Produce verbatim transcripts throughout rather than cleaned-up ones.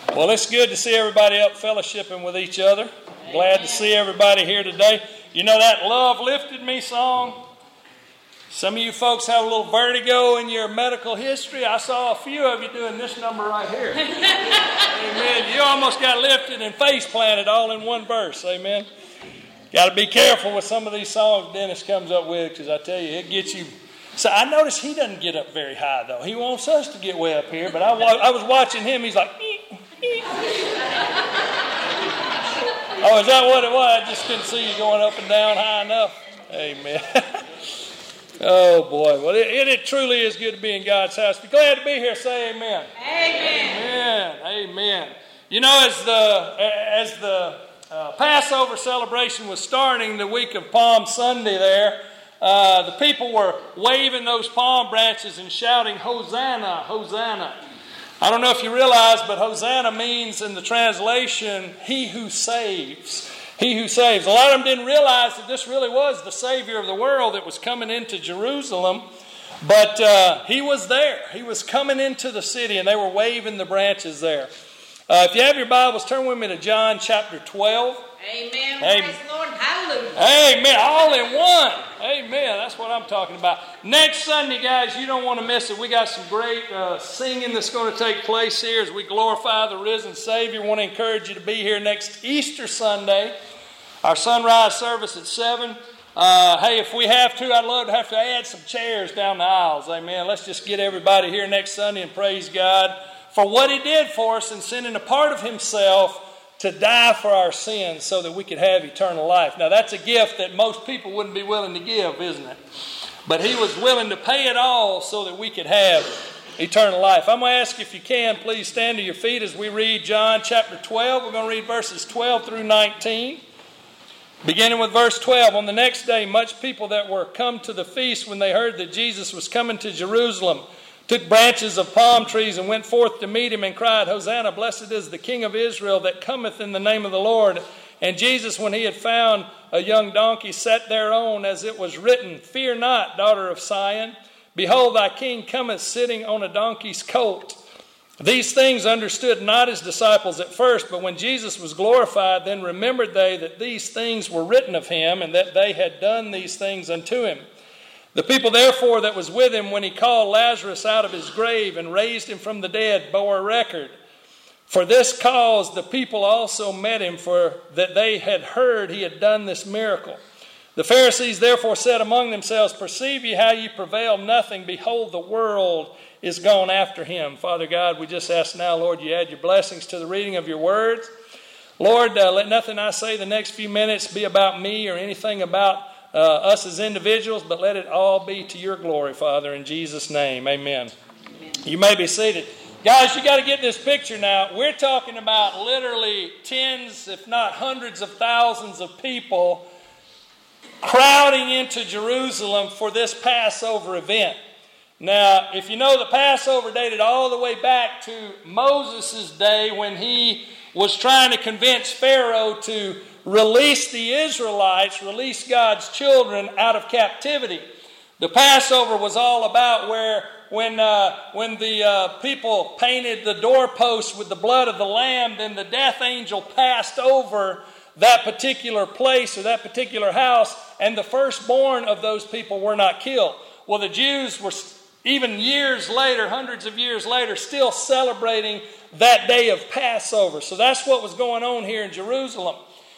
Well, it's good to see everybody up fellowshipping with each other. Glad to see everybody here today. You know that Love Lifted Me song? Some of you folks have a little vertigo in your medical history. I saw a few of you doing this number right here. Amen. You almost got lifted and face planted all in one verse. Amen. Got to be careful with some of these songs Dennis comes up with, because I tell you, it gets you. So I notice he doesn't get up very high, though. He wants us to get way up here, but I, I was watching him. He's like, eek, eek. Oh, is that what it was? I just couldn't see you going up and down high enough. Amen. Oh, boy. Well, it, it truly is good to be in God's house. Be glad to be here. Say amen. Amen. Amen. Amen. You know, as the as the uh, Passover celebration was starting the week of Palm Sunday there, uh, the people were waving those palm branches and shouting, Hosanna, Hosanna. I don't know if you realize, but Hosanna means in the translation, he who saves. He who saves. A lot of them didn't realize that this really was the Savior of the world that was coming into Jerusalem. But uh, he was there. He was coming into the city, and they were waving the branches there. Uh, if you have your Bibles, turn with me to John chapter twelve. Amen. Amen. Praise the Lord. Hallelujah. Amen. All in one. Amen. That's what I'm talking about. Next Sunday, guys, you don't want to miss it. We got some great uh, singing that's going to take place here as we glorify the risen Savior. I want to encourage you to be here next Easter Sunday. Our sunrise service at seven. Uh, hey, if we have to, I'd love to have to add some chairs down the aisles. Amen. Let's just get everybody here next Sunday and praise God for what He did for us in sending a part of Himself to die for our sins so that we could have eternal life. Now, that's a gift that most people wouldn't be willing to give, isn't it? But He was willing to pay it all so that we could have eternal life. I'm going to ask you, if you can, please stand to your feet as we read John chapter twelve. We're going to read verses twelve through nineteen. Beginning with verse twelve, on the next day, much people that were come to the feast when they heard that Jesus was coming to Jerusalem took branches of palm trees and went forth to meet him and cried, Hosanna, blessed is the King of Israel that cometh in the name of the Lord. And Jesus, when he had found a young donkey, sat thereon, as it was written, Fear not, daughter of Sion. Behold, thy king cometh sitting on a donkey's colt. These things understood not his disciples at first, but when Jesus was glorified, then remembered they that these things were written of him, and that they had done these things unto him. The people therefore that was with him when he called Lazarus out of his grave and raised him from the dead bore a record. For this cause the people also met him, for that they had heard he had done this miracle. The Pharisees therefore said among themselves, Perceive ye how ye prevail nothing? Behold, the world is gone after him. Father God, we just ask now, Lord, you add your blessings to the reading of your words. Lord, uh, let nothing I say the next few minutes be about me or anything about uh, us as individuals, but let it all be to your glory, Father, in Jesus' name. Amen. Amen. You may be seated. Guys, you got to get this picture now. We're talking about literally tens, if not hundreds of thousands of people crowding into Jerusalem for this Passover event. Now, if you know, the Passover dated all the way back to Moses' day when he was trying to convince Pharaoh to release the Israelites, release God's children out of captivity. The Passover was all about where when uh, when the uh, people painted the doorposts with the blood of the lamb, then the death angel passed over that particular place or that particular house, and the firstborn of those people were not killed. Well, the Jews were, even years later, hundreds of years later, still celebrating that day of Passover. So that's what was going on here in Jerusalem.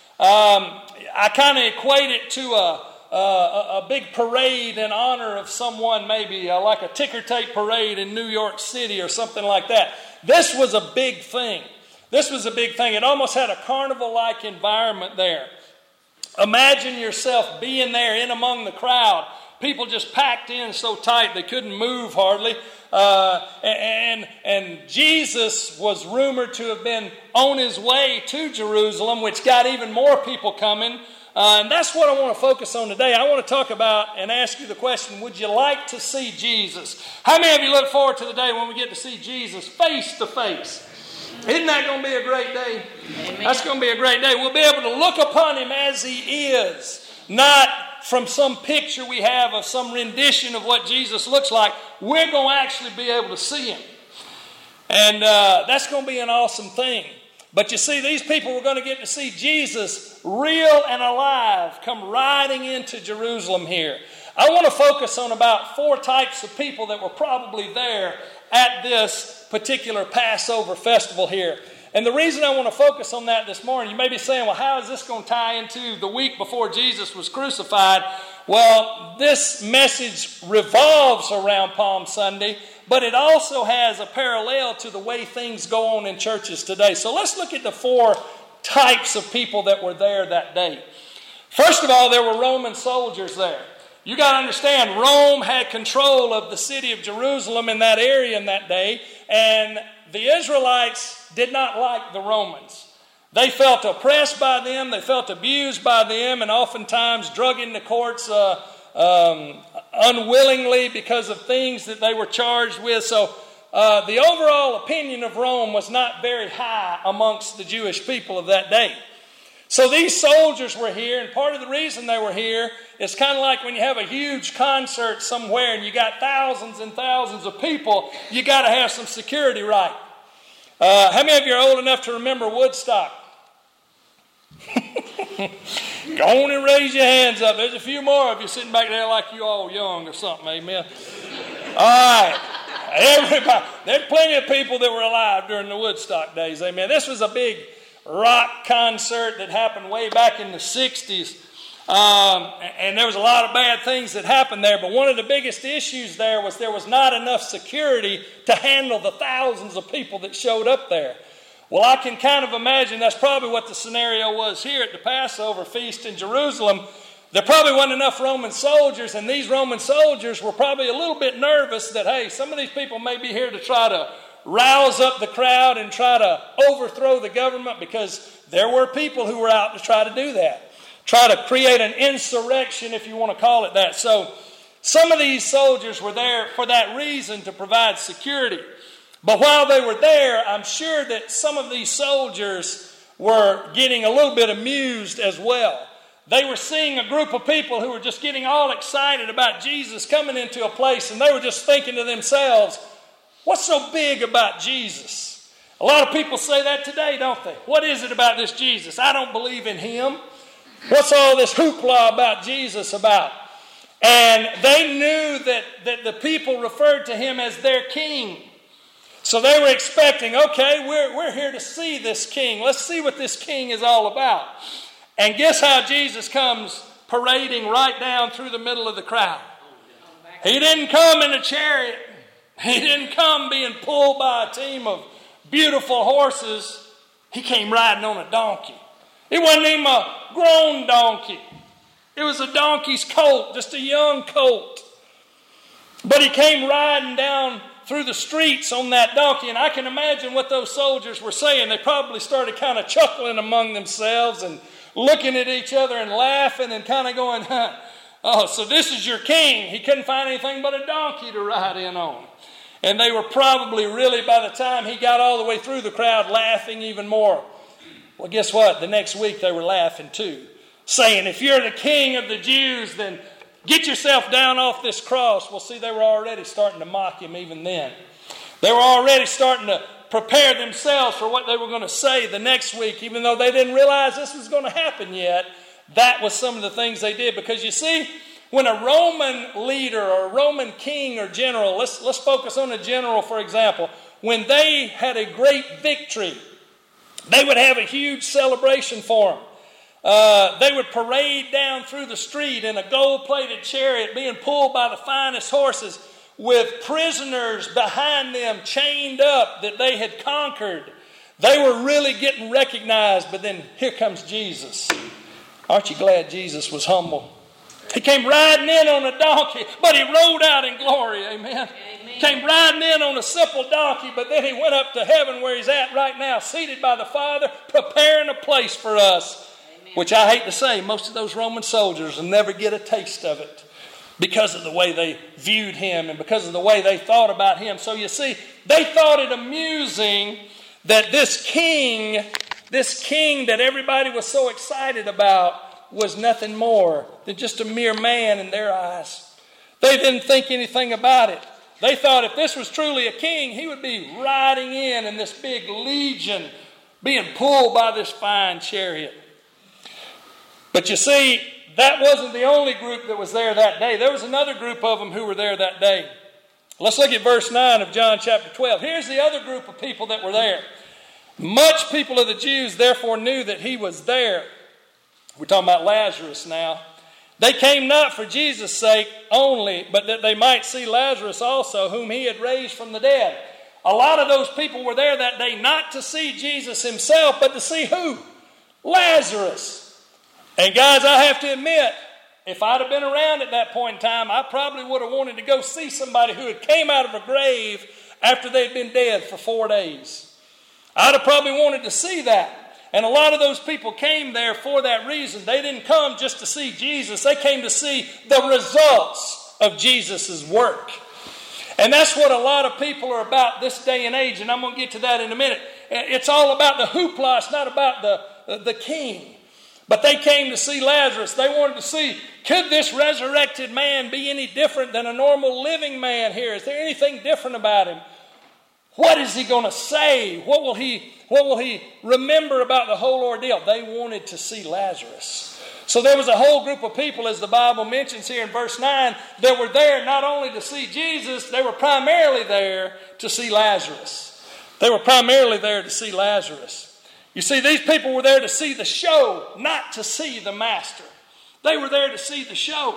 Um, I kind of equate it to a, a, a big parade in honor of someone, maybe uh, like a ticker tape parade in New York City or something like that. This was a big thing. This was a big thing. It almost had a carnival-like environment there. Imagine yourself being there in among the crowd. People just packed in so tight they couldn't move hardly. Uh, and, and Jesus was rumored to have been on his way to Jerusalem, which got even more people coming. Uh, and that's what I want to focus on today. I want to talk about and ask you the question, would you like to see Jesus? How many of you look forward to the day when we get to see Jesus face to face? Isn't that going to be a great day? Amen. That's going to be a great day. We'll be able to look upon him as he is, not from some picture we have of some rendition of what Jesus looks like. We're going to actually be able to see him. And uh, that's going to be an awesome thing. But you see, these people were going to get to see Jesus real and alive come riding into Jerusalem here. I want to focus on about four types of people that were probably there at this particular Passover festival here. And the reason I want to focus on that this morning, you may be saying, well, how is this going to tie into the week before Jesus was crucified? Well, this message revolves around Palm Sunday, but it also has a parallel to the way things go on in churches today. So let's look at the four types of people that were there that day. First of all, there were Roman soldiers there. You got to understand, Rome had control of the city of Jerusalem in that area in that day, and the Israelites did not like the Romans. They felt oppressed by them, they felt abused by them, and oftentimes drug into courts uh, um, unwillingly because of things that they were charged with. So uh, the overall opinion of Rome was not very high amongst the Jewish people of that day. So these soldiers were here, and part of the reason they were here is kind of like when you have a huge concert somewhere and you got thousands and thousands of people, you got to have some security right. Uh, how many of you are old enough to remember Woodstock? Go on and raise your hands up. There's a few more of you sitting back there like you all young or something, amen. All right. Everybody. There's plenty of people that were alive during the Woodstock days, amen. This was a big rock concert that happened way back in the sixties. Um, and there was a lot of bad things that happened there, but one of the biggest issues there was there was not enough security to handle the thousands of people that showed up there. Well, I can kind of imagine that's probably what the scenario was here at the Passover feast in Jerusalem. There probably wasn't enough Roman soldiers, and these Roman soldiers were probably a little bit nervous that, hey, some of these people may be here to try to rouse up the crowd and try to overthrow the government, because there were people who were out to try to do that. Try to create an insurrection, if you want to call it that. So some of these soldiers were there for that reason, to provide security. But while they were there, I'm sure that some of these soldiers were getting a little bit amused as well. They were seeing a group of people who were just getting all excited about Jesus coming into a place, and they were just thinking to themselves, what's so big about Jesus? A lot of people say that today, don't they? What is it about this Jesus? I don't believe in him. What's all this hoopla about Jesus about? And they knew that, that the people referred to him as their king. So they were expecting, okay, we're, we're here to see this king. Let's see what this king is all about. And guess how Jesus comes parading right down through the middle of the crowd? He didn't come in a chariot. He didn't come being pulled by a team of beautiful horses. He came riding on a donkey. It wasn't even a grown donkey. It was a donkey's colt, just a young colt. But he came riding down through the streets on that donkey, and I can imagine what those soldiers were saying. They probably started kind of chuckling among themselves and looking at each other and laughing and kind of going, huh, oh, so this is your king. He couldn't find anything but a donkey to ride in on. And they were probably really, by the time he got all the way through the crowd, laughing even more. Well, guess what? The next week they were laughing too, saying, if you're the king of the Jews, then get yourself down off this cross. Well, see, they were already starting to mock him even then. They were already starting to prepare themselves for what they were going to say the next week, even though they didn't realize this was going to happen yet. That was some of the things they did. Because you see, when a Roman leader or a Roman king or general, let's, let's focus on a general, for example, when they had a great victory, they would have a huge celebration for them. Uh, they would parade down through the street in a gold-plated chariot being pulled by the finest horses with prisoners behind them chained up that they had conquered. They were really getting recognized, but then here comes Jesus. Aren't you glad Jesus was humble? He came riding in on a donkey, but he rode out in glory, amen? Amen. Came riding in on a simple donkey, but then he went up to heaven where he's at right now, seated by the Father, preparing a place for us. Which I hate to say, most of those Roman soldiers will never get a taste of it because of the way they viewed him and because of the way they thought about him. So you see, they thought it amusing that this king, this king that everybody was so excited about, was nothing more than just a mere man in their eyes. They didn't think anything about it. They thought if this was truly a king, he would be riding in in this big legion, being pulled by this fine chariot. But you see, that wasn't the only group that was there that day. There was another group of them who were there that day. Let's look at verse nine of John chapter twelve. Here's the other group of people that were there. Much people of the Jews therefore knew that he was there. We're talking about Lazarus now. They came not for Jesus' sake only, but that they might see Lazarus also, whom he had raised from the dead. A lot of those people were there that day not to see Jesus himself, but to see who? Lazarus. And guys, I have to admit, if I'd have been around at that point in time, I probably would have wanted to go see somebody who had came out of a grave after they'd been dead for four days. I'd have probably wanted to see that. And a lot of those people came there for that reason. They didn't come just to see Jesus. They came to see the results of Jesus' work. And that's what a lot of people are about this day and age. And I'm going to get to that in a minute. It's all about the hoopla. It's not about the, the king. But they came to see Lazarus. They wanted to see, could this resurrected man be any different than a normal living man here? Is there anything different about him? What is he going to say? What will he, what will he remember about the whole ordeal? They wanted to see Lazarus. So there was a whole group of people, as the Bible mentions here in verse nine, that were there not only to see Jesus, they were primarily there to see Lazarus. They were primarily there to see Lazarus. You see, these people were there to see the show, not to see the master. They were there to see the show.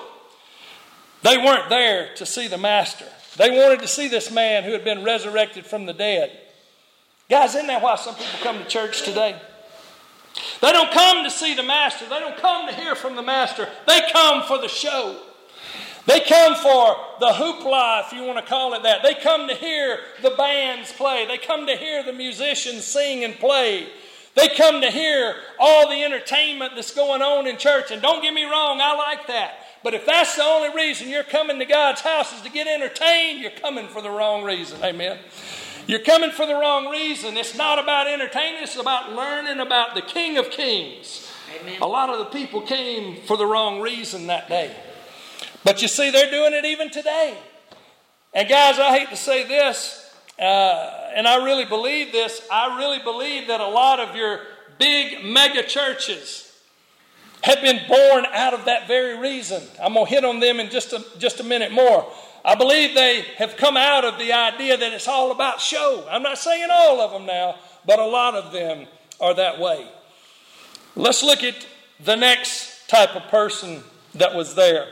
They weren't there to see the master. They wanted to see this man who had been resurrected from the dead. Guys, isn't that why some people come to church today? They don't come to see the master. They don't come to hear from the master. They come for the show. They come for the hoopla, if you want to call it that. They come to hear the bands play. They come to hear the musicians sing and play. They come to hear all the entertainment that's going on in church. And don't get me wrong, I like that. But if that's the only reason you're coming to God's house is to get entertained, you're coming for the wrong reason. Amen. You're coming for the wrong reason. It's not about entertainment. It's about learning about the King of Kings. Amen. A lot of the people came for the wrong reason that day. But you see, they're doing it even today. And guys, I hate to say this, uh, and I really believe this. I really believe that a lot of your big mega churches have been born out of that very reason. I'm going to hit on them in just a, just a minute more. I believe they have come out of the idea that it's all about show. I'm not saying all of them now, but a lot of them are that way. Let's look at the next type of person that was there.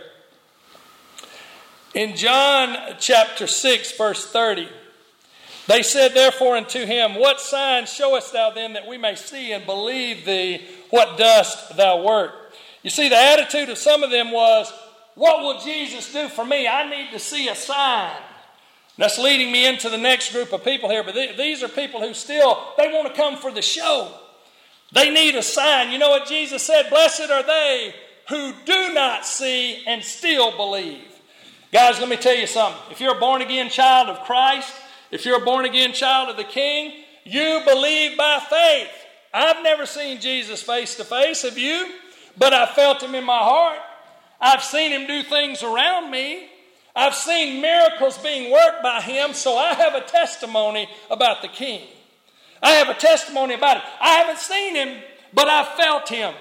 In John chapter six, verse thirty, they said therefore unto him, what sign showest thou then that we may see and believe thee? What dost thou work? You see, the attitude of some of them was, what will Jesus do for me? I need to see a sign. That's leading me into the next group of people here. But th- these are people who still, they want to come for the show. They need a sign. You know what Jesus said? Blessed are they who do not see and still believe. Guys, let me tell you something. If you're a born-again child of Christ, if you're a born-again child of the King, you believe by faith. I've never seen Jesus face to face, have you? But I felt him in my heart. I've seen him do things around me. I've seen miracles being worked by him, so I have a testimony about the King. I have a testimony about it. I haven't seen him, but I felt him.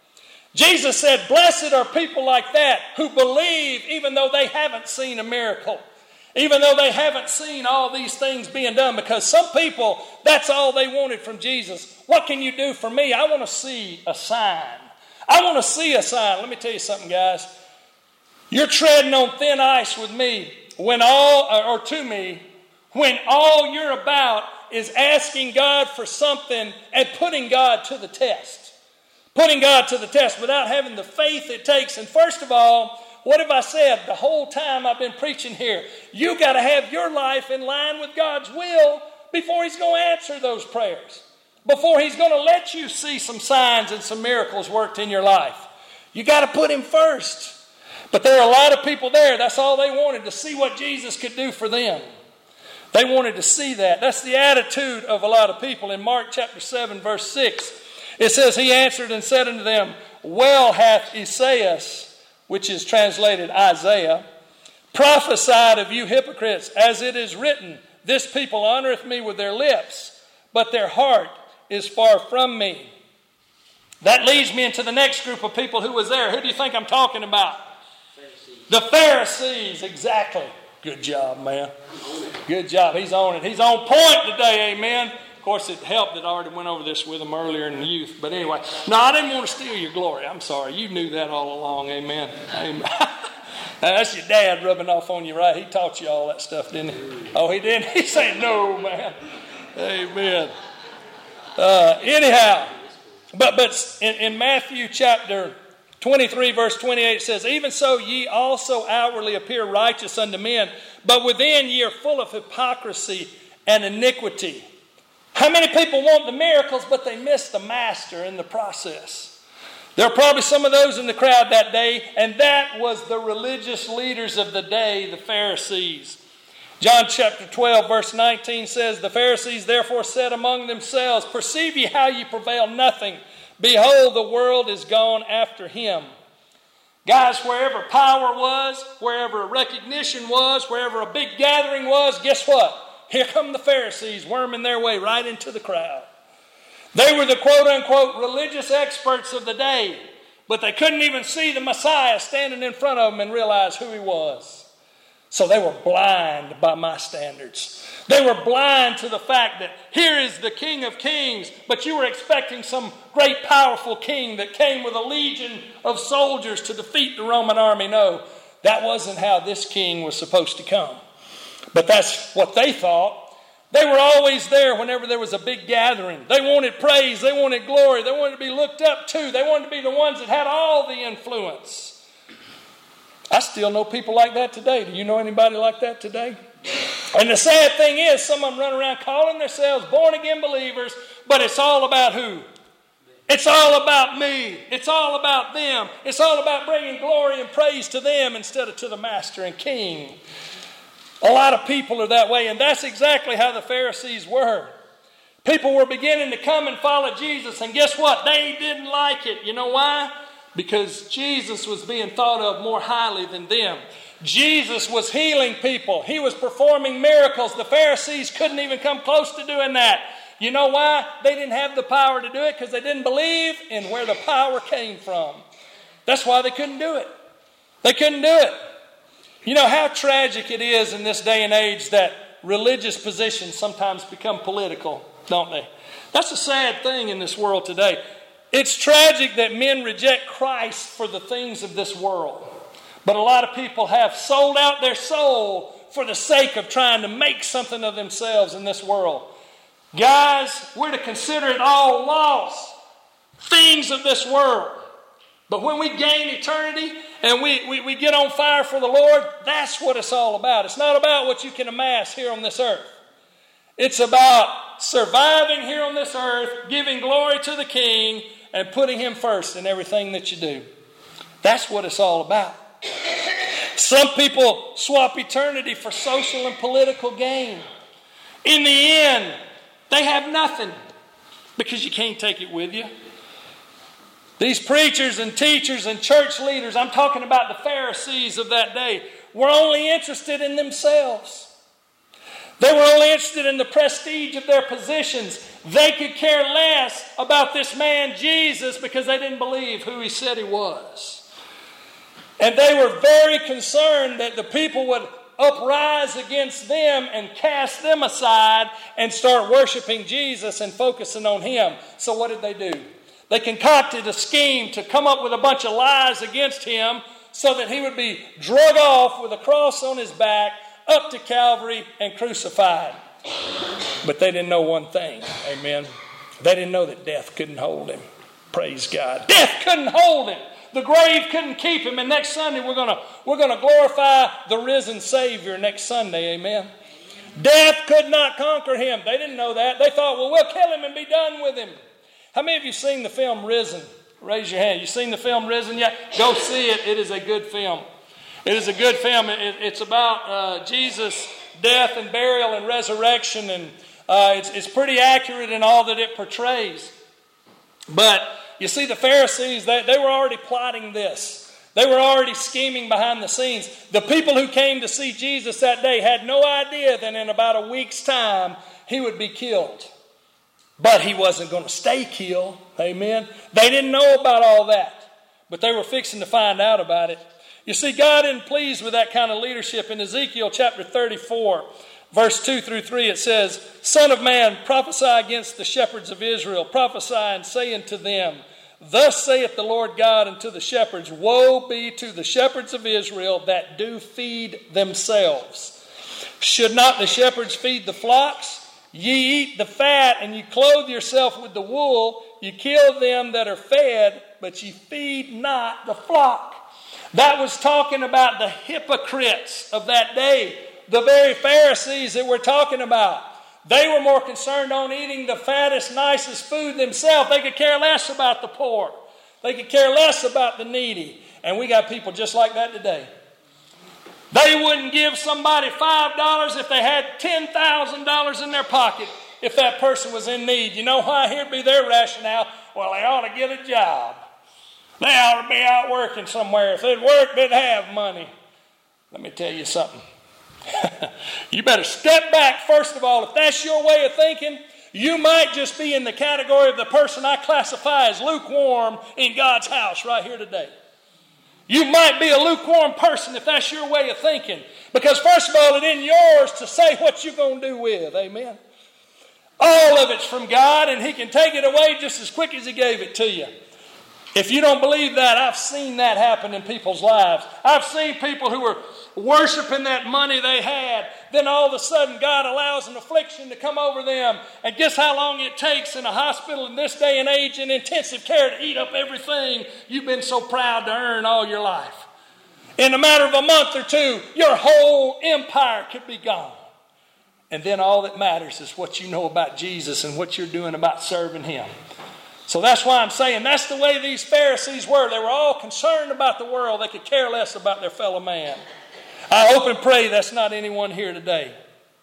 Jesus said, blessed are people like that who believe even though they haven't seen a miracle. Even though they haven't seen all these things being done. Because some people, that's all they wanted from Jesus. What can you do for me? I want to see a sign. I want to see a sign. Let me tell you something, guys. You're treading on thin ice with me when all, or to me, when all you're about is asking God for something and putting God to the test. Putting God to the test without having the faith it takes. And first of all, what have I said the whole time I've been preaching here? You got to have your life in line with God's will before he's going to answer those prayers. Before he's going to let you see some signs and some miracles worked in your life. You got to put him first. But there are a lot of people there. That's all they wanted, to see what Jesus could do for them. They wanted to see that. That's the attitude of a lot of people. In Mark chapter seven, verse six, it says, he answered and said unto them, well hath Esaias, which is translated Isaiah, Prophesied of you hypocrites, as it is written, this people honoreth me with their lips, but their heart is far from me. That leads me into the next group of people who was there. Who do you think I'm talking about? Pharisees. The Pharisees, exactly. Good job, man. Good job. He's on it. He's on point today, amen. Of course, it helped that I already went over this with him earlier in the youth. But anyway, no, I didn't want to steal your glory. I'm sorry. You knew that all along, amen. Amen. That's your dad rubbing off on you, right? He taught you all that stuff, didn't he? Oh, he didn't? He's saying, no, man. Amen. Uh, anyhow, but but in, in Matthew chapter twenty-three, verse twenty-eight, it says, even so ye also outwardly appear righteous unto men, but within ye are full of hypocrisy and iniquity. How many people want the miracles, but they miss the master in the process? There are probably some of those in the crowd that day, and that was the religious leaders of the day, the Pharisees. John chapter twelve, verse nineteen says, the Pharisees therefore said among themselves, perceive ye how ye prevail nothing? Behold, the world is gone after him. Guys, wherever power was, wherever recognition was, wherever a big gathering was, guess what? Here come the Pharisees worming their way right into the crowd. They were the quote-unquote religious experts of the day, but they couldn't even see the Messiah standing in front of them and realize who he was. So they were blind by my standards. They were blind to the fact that here is the King of Kings, but you were expecting some great powerful king that came with a legion of soldiers to defeat the Roman army. No, that wasn't how this king was supposed to come. But that's what they thought. They were always there whenever there was a big gathering. They wanted praise. They wanted glory. They wanted to be looked up to. They wanted to be the ones that had all the influence. I still know people like that today. Do you know anybody like that today? And the sad thing is, some of them run around calling themselves born-again believers, but it's all about who? It's all about me. It's all about them. It's all about bringing glory and praise to them instead of to the Master and King. A lot of people are that way, and that's exactly how the Pharisees were. People were beginning to come and follow Jesus, and guess what? They didn't like it. You know why? Because Jesus was being thought of more highly than them. Jesus was healing people. He was performing miracles. The Pharisees couldn't even come close to doing that. You know why? They didn't have the power to do it because they didn't believe in where the power came from. That's why they couldn't do it. They couldn't do it. You know how tragic it is in this day and age that religious positions sometimes become political, don't they? That's a sad thing in this world today. It's tragic that men reject Christ for the things of this world. But a lot of people have sold out their soul for the sake of trying to make something of themselves in this world. Guys, we're to consider it all lost. Things of this world. But when we gain eternity and we, we, we get on fire for the Lord, that's what it's all about. It's not about what you can amass here on this earth. It's about surviving here on this earth, giving glory to the King, and putting Him first in everything that you do. That's what it's all about. Some people swap eternity for social and political gain. In the end, they have nothing because you can't take it with you. These preachers and teachers and church leaders, I'm talking about the Pharisees of that day, were only interested in themselves. They were only interested in the prestige of their positions. They could care less about this man Jesus because they didn't believe who he said he was. And they were very concerned that the people would uprise against them and cast them aside and start worshiping Jesus and focusing on Him. So what did they do? They concocted a scheme to come up with a bunch of lies against Him so that He would be drug off with a cross on His back up to Calvary and crucified. But they didn't know one thing. Amen. They didn't know that death couldn't hold Him. Praise God. Death couldn't hold Him. The grave couldn't keep Him. And next Sunday we're going to we're going to glorify the risen Savior next Sunday. Amen. Death could not conquer Him. They didn't know that. They thought, well, we'll kill Him and be done with Him. How many of you seen the film Risen? Raise your hand. You seen the film Risen yet? Go see it. It is a good film. It is a good film. It, it's about uh, Jesus' death and burial and resurrection. And uh, it's, it's pretty accurate in all that it portrays. But you see, the Pharisees, they, they were already plotting this. They were already scheming behind the scenes. The people who came to see Jesus that day had no idea that in about a week's time he would be killed. But he wasn't going to stay killed. Amen. They didn't know about all that. But they were fixing to find out about it. You see, God isn't pleased with that kind of leadership. In Ezekiel chapter thirty-four, verse two through three, it says, Son of man, prophesy against the shepherds of Israel. Prophesy and say unto them, Thus saith the Lord God unto the shepherds, Woe be to the shepherds of Israel that do feed themselves. Should not the shepherds feed the flocks? Ye eat the fat, and ye clothe yourself with the wool. Ye kill them that are fed, but ye feed not the flock. That was talking about the hypocrites of that day, the very Pharisees that we're talking about. They were more concerned on eating the fattest, nicest food themselves. They could care less about the poor. They could care less about the needy. And we got people just like that today. They wouldn't give somebody five dollars if they had ten thousand dollars in their pocket if that person was in need. You know why? Here'd be their rationale. Well, they ought to get a job. They ought to be out working somewhere. If they'd work, they'd have money. Let me tell you something. You better step back, first of all. If that's your way of thinking, you might just be in the category of the person I classify as lukewarm in God's house right here today. You might be a lukewarm person if that's your way of thinking. Because first of all, it isn't yours to say what you're going to do with. Amen. All of it's from God, and He can take it away just as quick as He gave it to you. If you don't believe that, I've seen that happen in people's lives. I've seen people who were worshiping that money they had. Then all of a sudden God allows an affliction to come over them. And guess how long it takes in a hospital in this day and age in intensive care to eat up everything you've been so proud to earn all your life. In a matter of a month or two, your whole empire could be gone. And then all that matters is what you know about Jesus and what you're doing about serving Him. So that's why I'm saying that's the way these Pharisees were. They were all concerned about the world. They could care less about their fellow man. I hope and pray that's not anyone here today.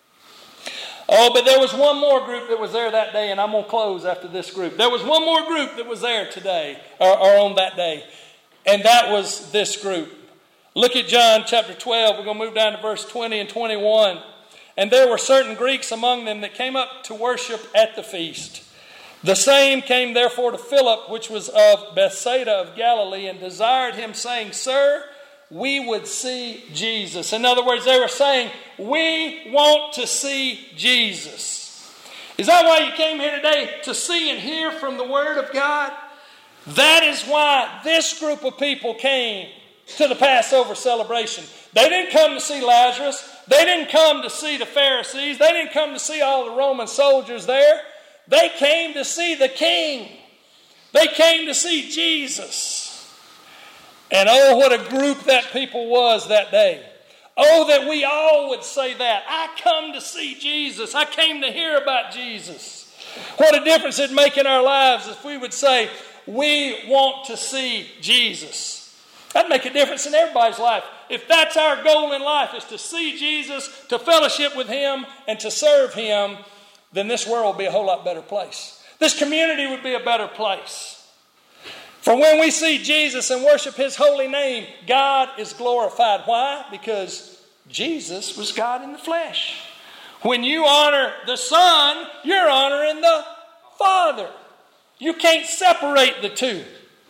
Oh, but there was one more group that was there that day, and I'm going to close after this group. There was one more group that was there today, or, or on that day, and that was this group. Look at John chapter twelve. We're going to move down to verse twenty and twenty-one. And there were certain Greeks among them that came up to worship at the feast. The same came therefore to Philip, which was of Bethsaida of Galilee, and desired him, saying, Sir, we would see Jesus. In other words, they were saying, we want to see Jesus. Is that why you came here today? To see and hear from the Word of God? That is why this group of people came to the Passover celebration. They didn't come to see Lazarus. They didn't come to see the Pharisees. They didn't come to see all the Roman soldiers there. They came to see the King. They came to see Jesus. And oh, what a group that people was that day. Oh, that we all would say that. I come to see Jesus. I came to hear about Jesus. What a difference it'd make in our lives if we would say, we want to see Jesus. That'd make a difference in everybody's life. If that's our goal in life, is to see Jesus, to fellowship with Him, and to serve Him, then this world will be a whole lot better place. This community would be a better place. For when we see Jesus and worship His holy name, God is glorified. Why? Because Jesus was God in the flesh. When you honor the Son, you're honoring the Father. You can't separate the two.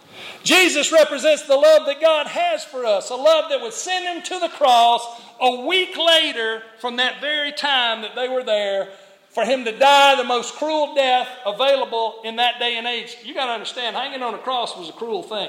Jesus represents the love that God has for us, a love that would send Him to the cross a week later from that very time that they were there, for Him to die the most cruel death available in that day and age. You got to understand, hanging on a cross was a cruel thing.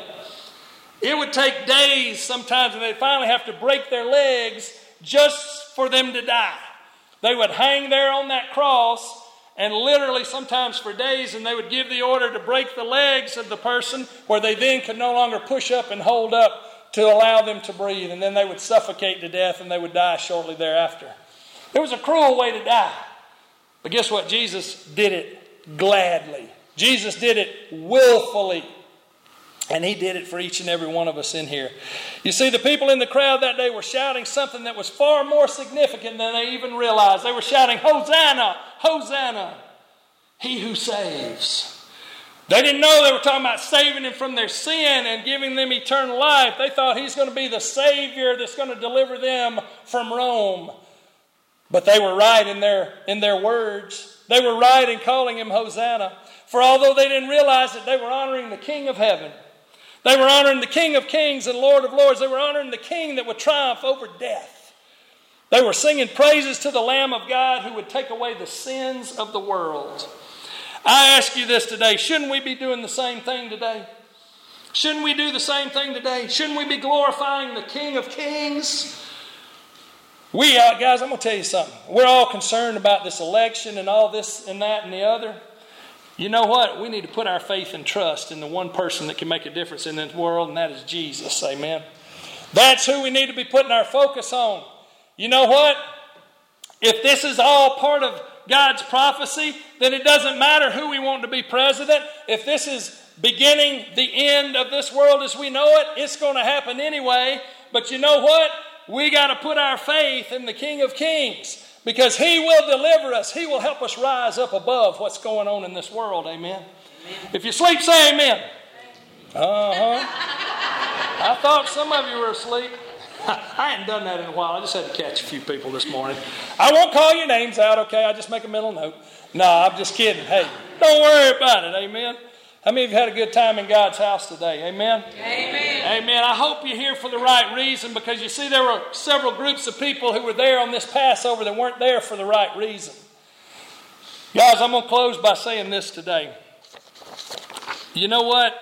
It would take days sometimes, and they'd finally have to break their legs just for them to die. They would hang there on that cross, and literally sometimes for days, and they would give the order to break the legs of the person, where they then could no longer push up and hold up to allow them to breathe, and then they would suffocate to death, and they would die shortly thereafter. It was a cruel way to die. But guess what? Jesus did it gladly. Jesus did it willfully. And He did it for each and every one of us in here. You see, the people in the crowd that day were shouting something that was far more significant than they even realized. They were shouting, Hosanna, Hosanna, He who saves. They didn't know they were talking about saving them from their sin and giving them eternal life. They thought he's going to be the Savior that's going to deliver them from Rome. But they were right in their, in their words. They were right in calling him Hosanna. For although they didn't realize it, they were honoring the King of heaven. They were honoring the King of kings and Lord of lords. They were honoring the King that would triumph over death. They were singing praises to the Lamb of God who would take away the sins of the world. I ask you this today. Shouldn't we be doing the same thing today? Shouldn't we do the same thing today? Shouldn't we be glorifying the King of kings? We, uh, guys, I'm going to tell you something. We're all concerned about this election and all this and that and the other. You know what? We need to put our faith and trust in the one person that can make a difference in this world, and that is Jesus. Amen. That's who we need to be putting our focus on. You know what? If this is all part of God's prophecy, then it doesn't matter who we want to be president. If this is beginning the end of this world as we know it, it's going to happen anyway. But you know what? We got to put our faith in the King of Kings, because he will deliver us. He will help us rise up above what's going on in this world. Amen. Amen. If you sleep, say amen. Uh-huh. I thought some of you were asleep. I hadn't done that in a while. I just had to catch a few people this morning. I won't call your names out, okay? I'll just make a mental note. No, I'm just kidding. Hey, don't worry about it. Amen. How many of you had a good time in God's house today? Amen? Amen. Amen. I hope you're here for the right reason, because you see there were several groups of people who were there on this Passover that weren't there for the right reason. Guys, I'm going to close by saying this today. You know what?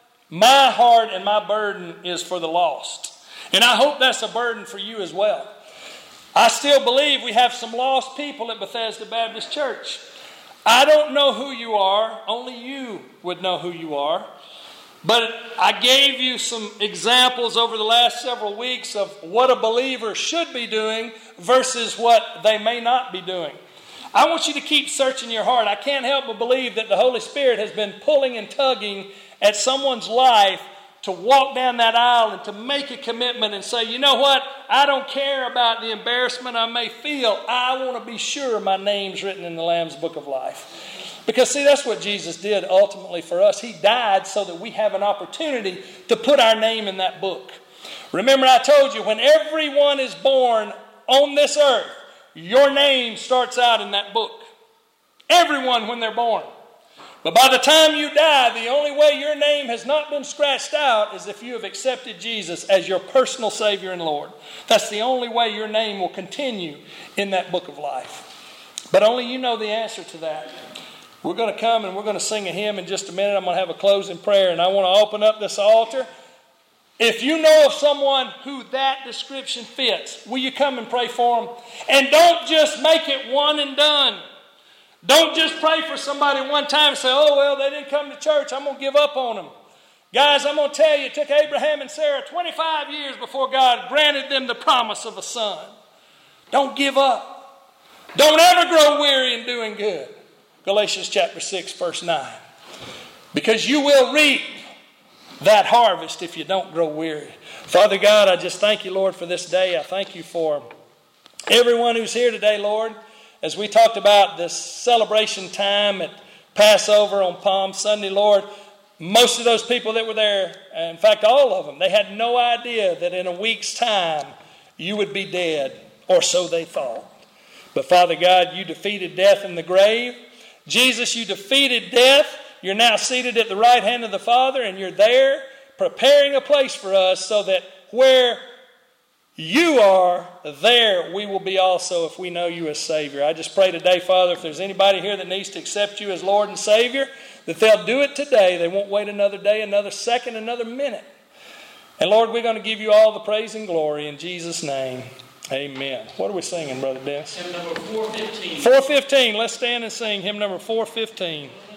My heart and my burden is for the lost. And I hope that's a burden for you as well. I still believe we have some lost people at Bethesda Baptist Church. I don't know who you are. Only you would know who you are. But I gave you some examples over the last several weeks of what a believer should be doing versus what they may not be doing. I want you to keep searching your heart. I can't help but believe that the Holy Spirit has been pulling and tugging at someone's life to walk down that aisle and to make a commitment and say, you know what? I don't care about the embarrassment I may feel. I want to be sure my name's written in the Lamb's Book of Life. Because see, that's what Jesus did ultimately for us. He died so that we have an opportunity to put our name in that book. Remember, I told you, when everyone is born on this earth, your name starts out in that book. Everyone when they're born. But by the time you die, the only way your name has not been scratched out is if you have accepted Jesus as your personal Savior and Lord. That's the only way your name will continue in that book of life. But only you know the answer to that. We're going to come and we're going to sing a hymn in just a minute. I'm going to have a closing prayer, and I want to open up this altar. If you know of someone who that description fits, will you come and pray for them? And don't just make it one and done. Don't just pray for somebody one time and say, oh, well, they didn't come to church, I'm going to give up on them. Guys, I'm going to tell you, it took Abraham and Sarah twenty-five years before God granted them the promise of a son. Don't give up. Don't ever grow weary in doing good. Galatians chapter six, verse nine. Because you will reap that harvest if you don't grow weary. Father God, I just thank you, Lord, for this day. I thank you for everyone who's here today, Lord. As we talked about this celebration time at Passover on Palm Sunday, Lord, most of those people that were there, in fact, all of them, they had no idea that in a week's time you would be dead, or so they thought. But Father God, you defeated death in the grave. Jesus, you defeated death. You're now seated at the right hand of the Father, and you're there preparing a place for us so that where you are, there we will be also if we know you as Savior. I just pray today, Father, if there's anybody here that needs to accept you as Lord and Savior, that they'll do it today. They won't wait another day, another second, another minute. And Lord, we're going to give you all the praise and glory in Jesus' name. Amen. What are we singing, Brother Dennis? Hymn number four fifteen. four fifteen. Let's stand and sing hymn number four fifteen.